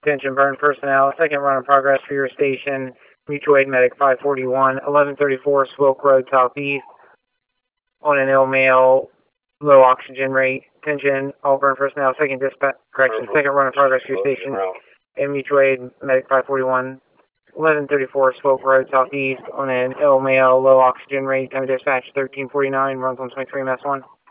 Attention burn personnel, second run in progress for your station. Mutual aid medic 541, 1134 Swoke Road Southeast. On an ill male, low oxygen rate. Attention all burn personnel, second run in progress for your station. And mutual aid medic 541, 1134 Swoke Road Southeast. On an ill male, low oxygen rate. Time of dispatch 1349, runs on 23 MS1.